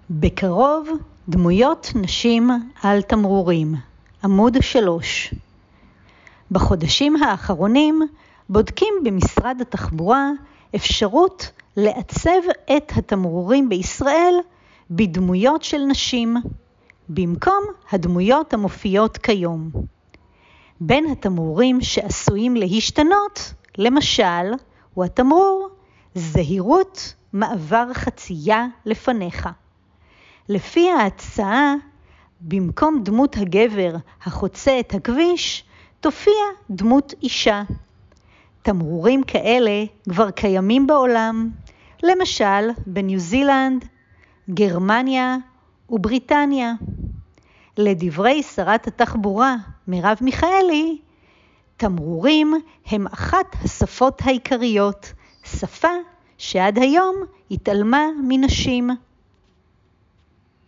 בקרוב דמויות נשים על תמרורים, עמוד 3. בחודשים האחרונים בודקים במשרד התחבורה אפשרות לעצב את התמרורים בישראל בדמויות של נשים, במקום הדמויות המופיעות כיום. בין התמרורים שעשויים להשתנות, למשל, הוא התמרור זהירות מעבר חצייה לפניך. לפי ההצעה, במקום דמות הגבר החוצה את הכביש, תופיע דמות אישה. תמרורים כאלה כבר קיימים בעולם, למשל בניו זילנד, גרמניה ובריטניה. לדברי שרת התחבורה מרב מיכאלי, תמרורים הם אחת השפות העיקריות, שפה שעד היום התעלמה מנשים.